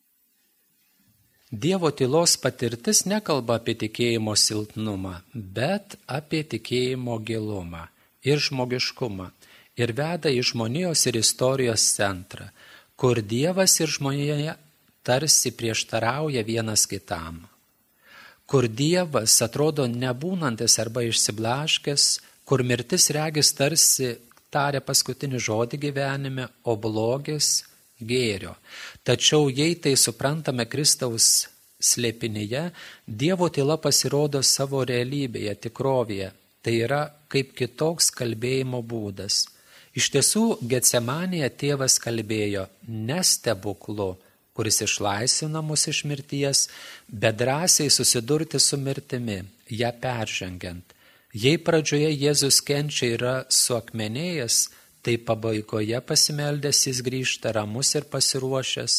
Dievo tylos patirtis nekalba apie tikėjimo silpnumą, bet apie tikėjimo gilumą ir žmogiškumą ir veda į žmonijos ir istorijos centrą, kur Dievas ir žmonija tarsi prieštarauja vienas kitam, kur Dievas atrodo nebūnantis arba išsiblaškęs, kur mirtis regis tarsi taria paskutinį žodį gyvenime, o blogis gėrio. Tačiau jei tai suprantame Kristaus slėpinyje, Dievo tyla pasirodo savo realybėje, tikrovėje. Tai yra kaip kitoks kalbėjimo būdas. Iš tiesų, Getsemanėje tėvas kalbėjo ne stebuklu, kuris išlaisvina mus iš mirties, bet drąsiai susidurti su mirtimi, ją peržengiant. Jei pradžioje Jėzus kenčia yra suakmenėjęs, tai pabaigoje pasimeldęs jis grįžta ramus ir pasiruošęs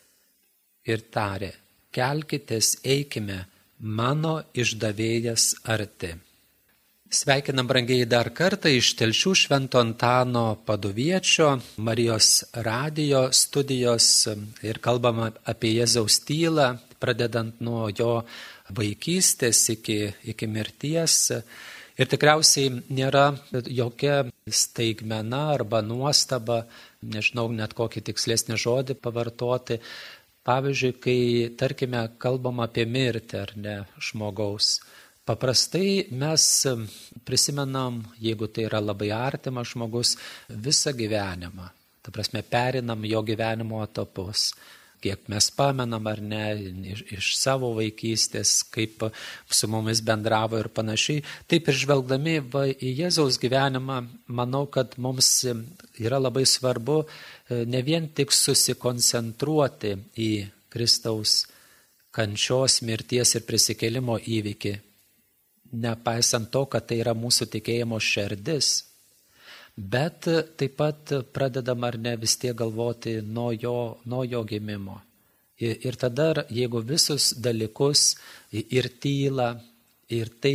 ir tarė, kelkitės, eikime, mano išdavėjas arti. Sveikinam, brangiai, dar kartą iš Telšių Švento Antano Paduviečio Marijos radijo studijos ir kalbama apie Jėzaus tylą, pradedant nuo jo vaikystės iki mirties. Ir tikriausiai nėra jokia staigmena arba nuostaba, nežinau net kokį tikslesnį žodį pavartoti. Pavyzdžiui, kai, tarkime, kalbam apie mirtį ar ne žmogaus. Paprastai mes prisimenam, jeigu tai yra labai artimas žmogus, visą gyvenimą. Ta prasme, perinam jo gyvenimo etapus. Kiek mes pamenam ar ne iš savo vaikystės, kaip su mumis bendravo ir panašiai. Taip ir žvelgdami į Jėzaus gyvenimą, manau, kad mums yra labai svarbu ne vien tik susikoncentruoti į Kristaus kančios, mirties ir prisikėlimo įvykį, nepaisant to, kad tai yra mūsų tikėjimo šerdis. Bet taip pat pradedam ar ne vis tiek galvoti nuo jo gimimo. Ir tada, jeigu visus dalykus ir tylą, ir tai,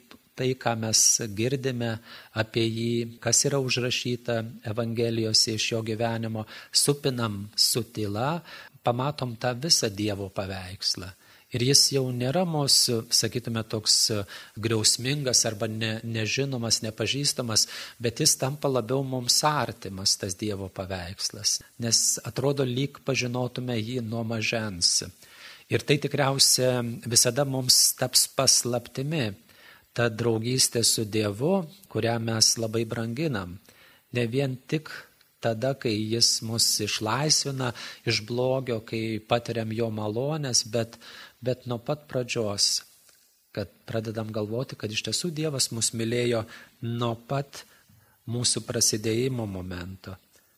ką mes girdime apie jį, kas yra užrašyta Evangelijose iš jo gyvenimo, supinam su tyla, pamatom tą visą Dievo paveikslą. Ir jis jau nėra mūsų, sakytume, toks griausmingas arba nežinomas, nepažįstamas, bet jis tampa labiau mums artimas, tas Dievo paveikslas, nes atrodo lyg pažinotume jį nuo mažens. Ir tai tikriausia visada mums taps paslaptimi, ta draugystė su Dievu, kurią mes labai branginam, ne vien tik tada, kai jis mus išlaisvina iš blogio, kai patiriam jo malonės, bet nuo pat pradžios, kad pradedam galvoti, kad iš tiesų Dievas mus mylėjo nuo pat mūsų prasidėjimo momento.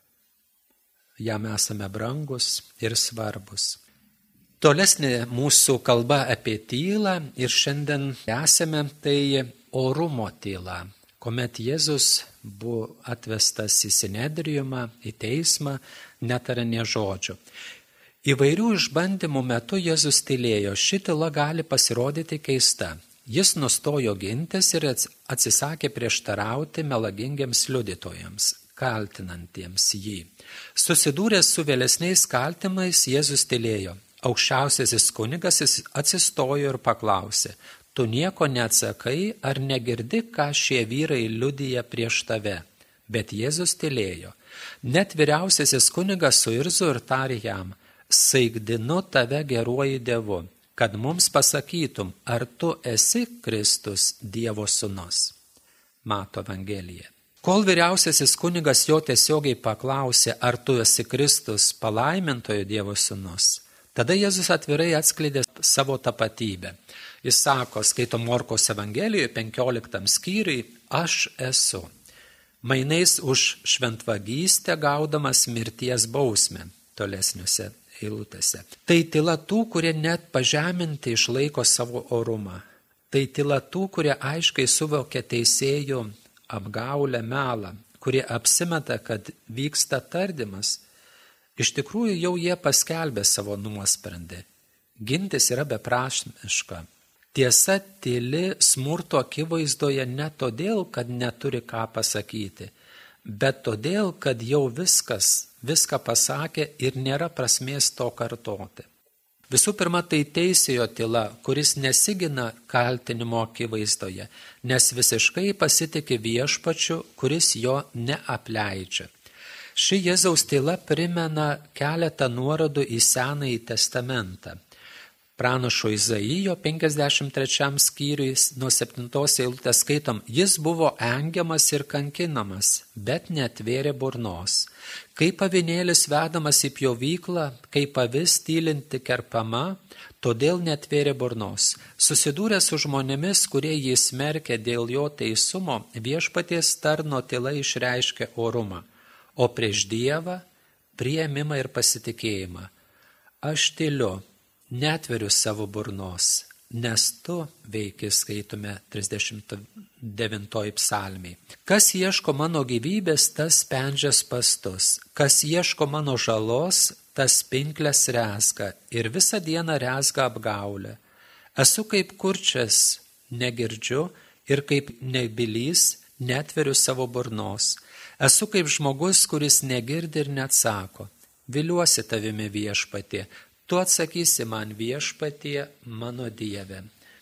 Jam esame brangus ir svarbus. Tolesnė mūsų kalba apie tylą ir šiandien esame tai orumo tyla, kuomet Jėzus buvo atvestas į Sinedrijumą, į teismą, netarė nė žodžio. Įvairių išbandymų metu Jėzus tylėjo. Ši tyla gali pasirodyti keista. Jis nustojo gintis ir atsisakė prieštarauti melagingiems liudytojams, kaltinantiems jį. Susidūręs su vėlesniais kaltimais, Jėzus tylėjo. Aukščiausiasis kunigas atsistojo ir paklausė: tu nieko neatsakai, ar negirdi, ką šie vyrai liudija prieš tave? Bet Jėzus tylėjo. Net vyriausiasis kunigas suirzo ir tarė jam: saigdinu tave geruoju Dievu, kad mums pasakytum, ar tu esi Kristus, Dievo sūnus. Mato Evangelija. Kol vyriausiasis kunigas jo tiesiogiai paklausė, ar tu esi Kristus, palaimintojo Dievo sūnus, tada Jėzus atvirai atskleidė savo tapatybę. Jis sako, skaito Morkaus Evangelijoje 15 skyriui, aš esu. Mainais už šventvagystę gaudamas mirties bausmę tolesniuose eilutėse. Tai tyla tų, kurie net pažeminti išlaiko savo orumą. Tai tyla tų, kurie aiškiai suvokia teisėjų apgaulę, melą, kurie apsimeta, kad vyksta tardymas. Iš tikrųjų jau jie paskelbė savo nuosprendį. Gintis yra beprasmiška. Tiesa tyli smurto akivaizdoje ne todėl, kad neturi ką pasakyti, bet todėl, kad jau viską pasakė ir nėra prasmės to kartoti. Visų pirma, tai teisėjo tyla, kuris nesigina kaltinimo akivaizdoje, nes visiškai pasitikė viešpačiu, kuris jo neapleidžia. Ši Jėzaus tyla primena keletą nuorodų į Senąjį testamentą. Pranašo Izaijo 53 skyriui nuo 7 eilutės skaitom, jis buvo engiamas ir kankinamas, bet neatvėrė burnos. Kaip avinėlis vedamas į pjovyklą, kaip avis tylinti kerpama, todėl neatvėrė burnos. Susidūręs su žmonėmis, kurie jį smerkė dėl jo teisumo, viešpaties tarno tyla išreiškė orumą, o prieš Dievą priėmimą ir pasitikėjimą. Aš tyliu, neatveriu savo burnos, nes tu veiki, skaitome 39 psalmiai. Kas ieško mano gyvybės, tas spendžia spastus. Kas ieško mano žalos, tas pinklės rezga ir visą dieną rezga apgaulę. Esu kaip kurčias, negirdžiu ir kaip nebylys, neatveriu savo burnos. Esu kaip žmogus, kuris negirdi ir neatsako. Viliuosi tavimi, Viešpatie. Tu atsakysi man, Viešpatie, mano Dieve.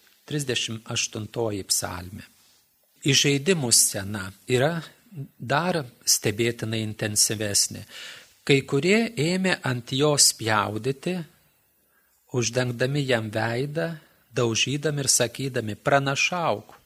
38 psalmė. Įžeidimų scena yra dar stebėtinai intensyvesnė. Kai kurie ėmė ant jo spjaudyti, uždengdami jam veidą, daužydami ir sakydami, pranašauk,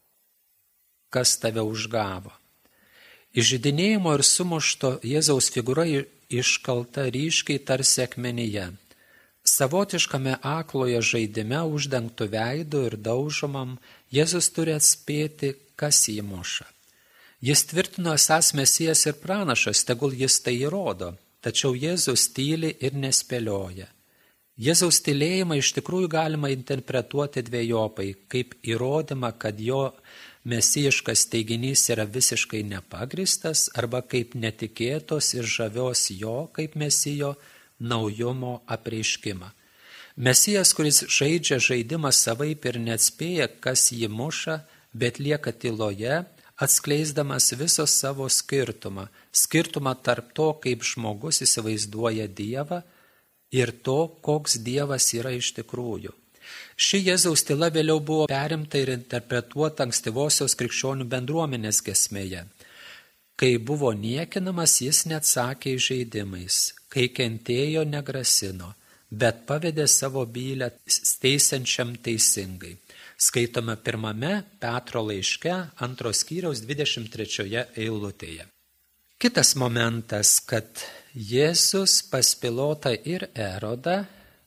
kas tave užgavo. Įžeidinėjimo ir sumušto Jėzaus figūra iškalta ryškiai tarsi akmenyje. Savotiškame akloje žaidime uždengtų veidų ir daužomam Jėzus turi atspėti, kas jį muša. Jis tvirtino esąs Mesijas ir pranašas, tegul jis tai įrodo, tačiau Jėzus tyli ir nespėlioja. Jėzaus tylėjimą iš tikrųjų galima interpretuoti dvejopai, kaip įrodymą, kad jo mesijiškas teiginys yra visiškai nepagristas, arba kaip netikėtos ir žavios jo, kaip mesijo, naujumo apreiškimą. Mesijas, kuris žaidžia žaidimą savaip ir neatspėja, kas jį muša, bet lieka tyloje, atskleisdamas visą savo skirtumą tarp to, kaip žmogus įsivaizduoja Dievą ir to, koks Dievas yra iš tikrųjų. Ši Jėzaus tyla vėliau buvo perimta ir interpretuota ankstyvosios krikščionių bendruomenės giesmėje. Kai buvo niekinamas, jis neatsakė įžeidimais, kai kentėjo, negrasino, bet pavedė savo bylę teisiančiam teisingai. Skaitome 1 Petro laiške 2 skyriaus 23 eilutėje. Kitas momentas, kad Jėzus pas Pilotą ir Erodą,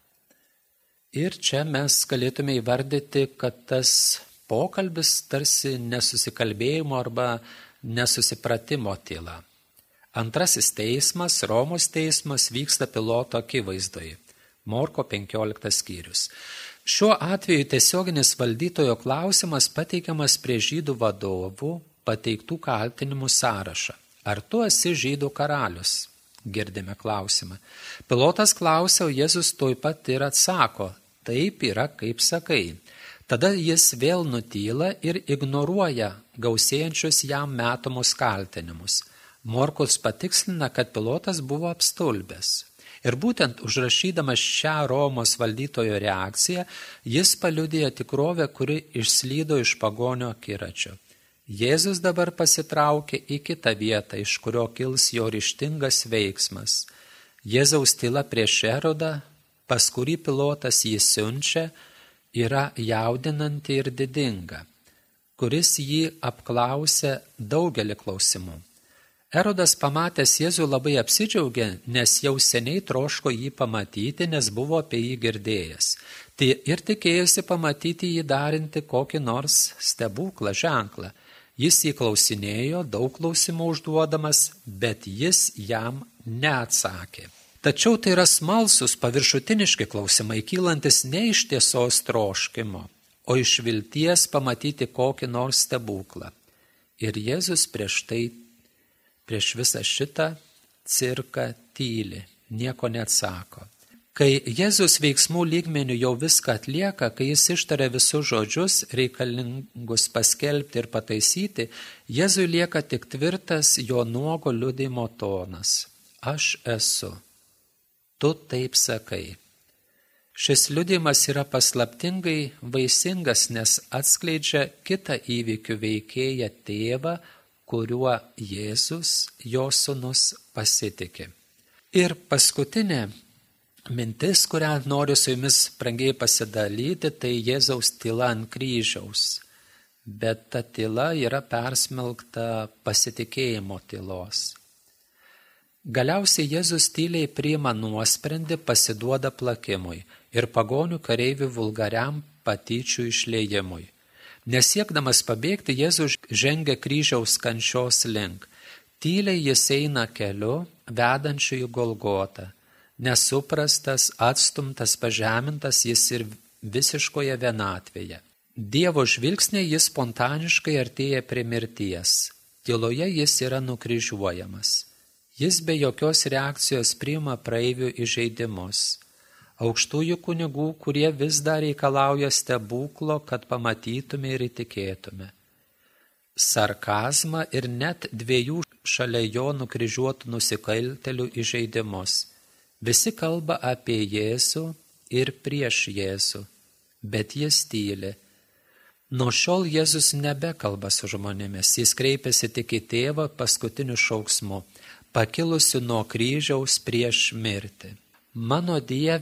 ir čia mes galėtume įvardyti, kad tas pokalbis tarsi nesusikalbėjimo arba nesusipratimo tyla. Antrasis teismas, Romos teismas, vyksta Piloto akivaizdoje. Morko 15 skyrius. Šiuo atveju tiesioginis valdytojo klausimas pateikiamas prie žydų vadovų pateiktų kaltinimų sąrašą. Ar tu esi žydų karalius? Girdime klausimą. Pilotas klausia, o Jėzus tuoj pat ir atsako, taip yra, kaip sakai. Tada jis vėl nutyla ir ignoruoja gausėjančius jam metamus kaltinimus. Morkus patikslina, kad Pilotas buvo apstulbęs. Ir būtent užrašydamas šią Romos valdytojo reakciją, jis paliudija tikrovę, kuri išslydo iš pagonio akiračio. Jėzus dabar pasitraukė į kitą vietą, iš kurio kils jo ryžtingas veiksmas. Jėzaus tyla prieš Erodą, pas kurį Pilotas jį siunčia, yra jaudinanti ir didinga, kuris jį apklausė daugelį klausimų. Erodas pamatęs Jėzų labai apsidžiaugė, nes jau seniai troško jį pamatyti, nes buvo apie jį girdėjęs. Ir tikėjosi pamatyti jį darinti kokį nors stebuklą, ženklą. Jis jį klausinėjo, daug klausimų užduodamas, bet jis jam neatsakė. Tačiau tai yra smalsus, paviršutiniški klausimai, kylantis ne iš tiesos troškimo, o iš vilties pamatyti kokį nors stebuklą. Ir Jėzus prieš visą šitą cirką tyli, nieko neatsako. Kai Jėzus veiksmų lygmenių jau viską atlieka, kai jis ištaria visus žodžius, reikalingus paskelbti ir pataisyti, Jėzui lieka tik tvirtas jo nuogo liudijimo tonas. Aš esu. Tu taip sakai. Šis liudijimas yra paslaptingai vaisingas, nes atskleidžia kitą įvykių veikėją tėvą, kuriuo Jėzus, jo sūnus, pasitikė. Ir paskutinė mintis, kurią noriu su jumis brangiai pasidalyti, tai Jėzaus tyla ant kryžiaus. Bet ta tyla yra persmelkta pasitikėjimo tylos. Galiausiai Jėzus tyliai priima nuosprendį, pasiduoda plakimui ir pagonių kareivių vulgariam patyčių išliejimui. Nesiekdamas pabėgti, Jėzus žengia kryžiaus kančios link. Tyliai jis eina keliu, vedančiu į Golgotą. Nesuprastas, atstumtas, pažemintas, jis ir visiškoje vienatvėje. Dievo žvilgsnė jis spontaniškai artėja prie mirties. Tyloje jis yra nukryžiuojamas. Jis be jokios reakcijos priima praeivių įžeidimus. Aukštųjų kunigų, kurie vis dar reikalauja stebuklo, kad pamatytume ir įtikėtume. Sarkazmą ir net dviejų šalia jo nukryžiuotų nusikaltelių įžeidimus. Visi kalba apie Jėzų ir prieš Jėzų, bet jis tyli. Nuo šiol Jėzus nebekalba su žmonėmis, jis kreipiasi tik į tėvą paskutiniu šauksmu, pakilusiu nuo kryžiaus prieš mirtį. Mano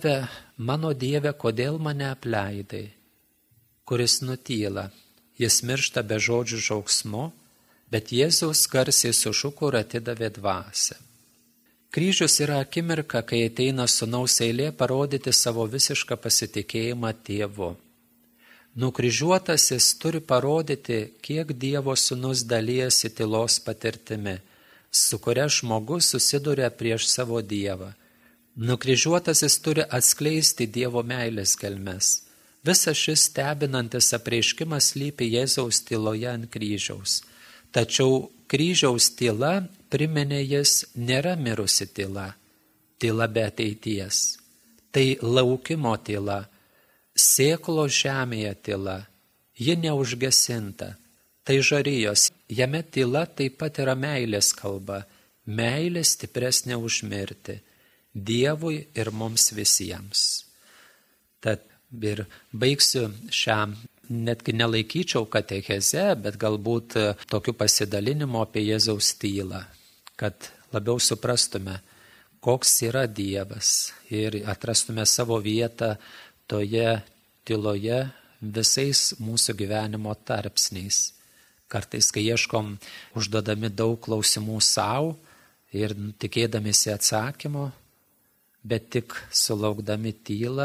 Dieve, kodėl mane apleidai? Kuris nutyla, jis miršta be žodžių šauksmu, bet Jėzus garsiai sušuko ir atidavė dvasią. Kryžius yra akimirka, kai ateina sūnaus eilė parodyti savo visišką pasitikėjimą tėvu. Nukryžiuotasis turi parodyti, kiek Dievo sūnus dalijasi tylos patirtimi, su kuria žmogus susiduria prieš savo Dievą. Nukryžiuotasis turi atskleisti Dievo meilės gelmes. Visas šis stebinantis apreiškimas slypi Jėzaus tyloje ant kryžiaus. Tačiau kryžiaus tyla, priminė jis, nėra mirusi tyla, tyla be ateities. Tai laukimo tyla, sėklo žemėje tyla, ji neužgesinta. Tai žarijos, jame tyla taip pat yra meilės kalba, meilė stipresnė už mirtį. Dievui ir mums visiems. Tad ir baigsiu šią, netgi nelaikyčiau katecheze, bet galbūt tokiu pasidalinimu apie Jėzaus tylą, kad labiau suprastume, koks yra Dievas ir atrastume savo vietą toje tyloje visais mūsų gyvenimo tarpsniais. Kartais, kai ieškom užduodami daug klausimų savo ir tikėdamėsi atsakymo, bet tik sulaukdami tylą,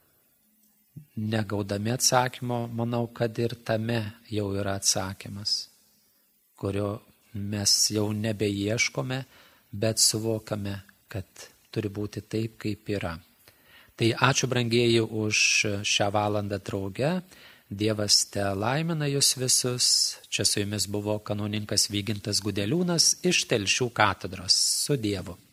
negaudami atsakymo, manau, kad ir tame jau yra atsakymas, kurio mes jau nebeieškome, bet suvokame, kad turi būti taip, kaip yra. Tai ačiū brangieji už šią valandą drauge. Dievas te laimina jūs visus. Čia su jumis buvo kanauninkas Vygintas Gudeliūnas iš Telšių katedros. Su Dievu.